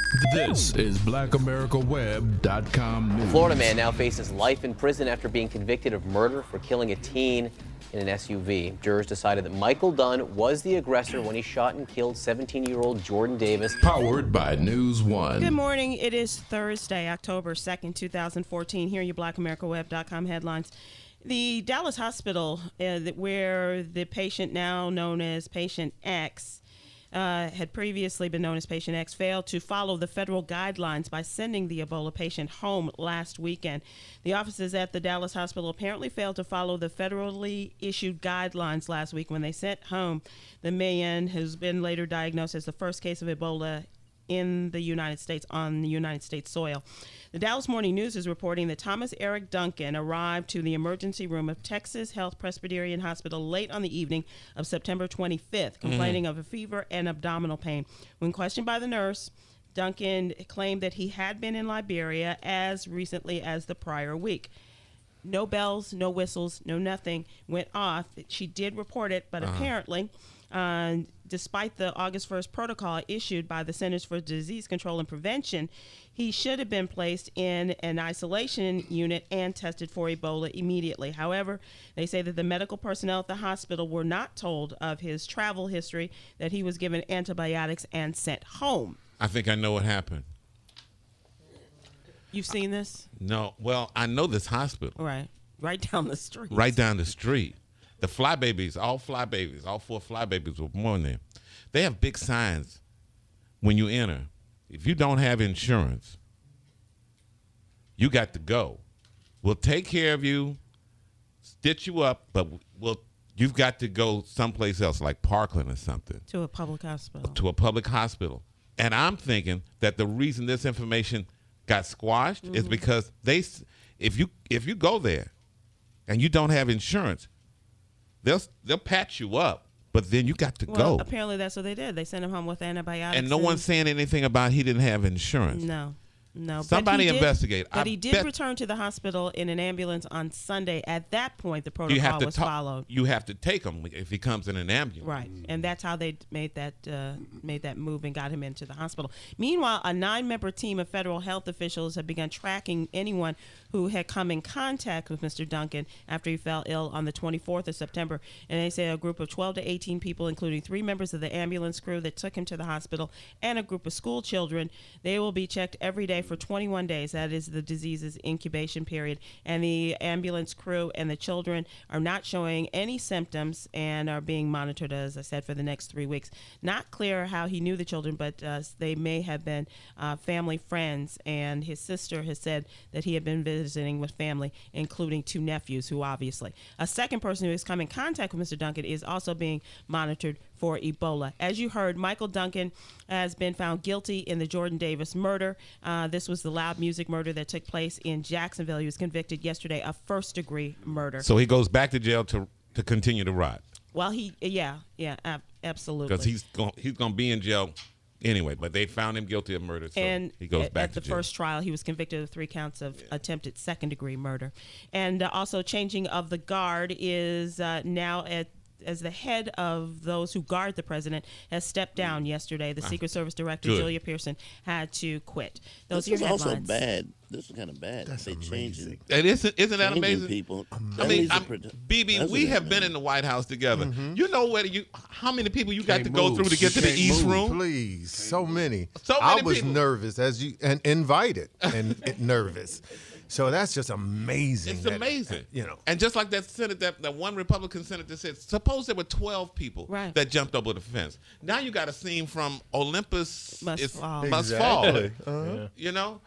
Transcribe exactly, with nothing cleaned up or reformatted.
This is black america web dot com news. A Florida man now faces life in prison after being convicted of murder for killing a teen in an S U V. Jurors decided that Michael Dunn was the aggressor when he shot and killed seventeen-year-old Jordan Davis. Powered by News One. Good morning. It is Thursday, October second, two thousand fourteen. Here are your black america web dot com headlines. The Dallas hospital, uh, where the patient now known as Patient X, Uh, had previously been known as Patient X, failed to follow the federal guidelines by sending the Ebola patient home last weekend. The officers at the Dallas hospital apparently failed to follow the federally issued guidelines last week when they sent home the man who's been later diagnosed as the first case of Ebola in the United States on the United States soil. The Dallas Morning News is reporting that Thomas Eric Duncan arrived to the emergency room of Texas Health Presbyterian Hospital late on the evening of September twenty-fifth, complaining mm. of a fever and abdominal pain. When questioned by the nurse, Duncan claimed that he had been in Liberia as recently as the prior week. No bells, no whistles, no nothing went off. She did report it, but uh-huh. apparently, uh, despite the August first protocol issued by the Centers for Disease Control and Prevention, he should have been placed in an isolation unit and tested for Ebola immediately. However, they say that the medical personnel at the hospital were not told of his travel history, that he was given antibiotics and sent home. I think I know what happened. You've seen this? No. Well, I know this hospital. Right. Right down the street. Right down the street. The fly babies, all fly babies, all four fly babies were born there. They have big signs when you enter. If you don't have insurance, you got to go. We'll take care of you, stitch you up, but we'll you've got to go someplace else, like Parkland or something. To a public hospital. To a public hospital. And I'm thinking that the reason this information got squashed mm-hmm. is because they, if you if you go there and you don't have insurance, they'll they'll patch you up, but then you got to well, go. Apparently that's what they did. They sent him home with antibiotics. And no and one's saying anything about he didn't have insurance. No. No, somebody but investigate. Did, but I he did bet, return to the hospital in an ambulance on Sunday. At that point, the protocol you have to was ta- followed. You have to take him if he comes in an ambulance, right? And that's how they made that uh, made that move and got him into the hospital. Meanwhile, a nine-member team of federal health officials have begun tracking anyone who had come in contact with Mister Duncan after he fell ill on the twenty-fourth of September. And they say a group of twelve to eighteen people, including three members of the ambulance crew that took him to the hospital and a group of school children, they will be checked every day for twenty-one days. That is the disease's incubation period. And the ambulance crew and the children are not showing any symptoms and are being monitored, as I said, for the next three weeks. Not clear how he knew the children, but uh, they may have been uh, family friends. And his sister has said that he had been visiting with family, including two nephews, who obviously. A second person who has come in contact with Mister Duncan is also being monitored for Ebola. As you heard, Michael Duncan has been found guilty in the Jordan Davis murder. Uh, this was the loud music murder that took place in Jacksonville. He was convicted yesterday of first-degree murder. So he goes back to jail to to continue to rot. Well, he, yeah, yeah, ab- absolutely. Because he's going he's going to be in jail anyway, but they found him guilty of murder, so and he goes at, back at to the jail. first trial, he was convicted of three counts of yeah. attempted second-degree murder. And uh, also changing of the guard is uh, now at as the head of those who guard the president has stepped down yesterday. The Secret Service Director, Good. Julia Pearson, had to quit. Those this are your is headlines. also bad. This is kind of bad. That's they amazing. It isn't, isn't that changing amazing? People. Amazing. I mean, That I'm, leads to B B, we president, have been man. in the White House together. Mm-hmm. You know where you, how many people you got Can't to go move. through to get to You the can't East move, Room? Please, so many. So I many was people. nervous as you and invited and nervous. So that's just amazing. It's that, amazing. You know. And just like that Senate, that, that one Republican senator said, suppose there were twelve people Right. that jumped over the fence. Now you got a scene from Olympus Must is- Fall. Must Exactly. Fall. Uh-huh. You know?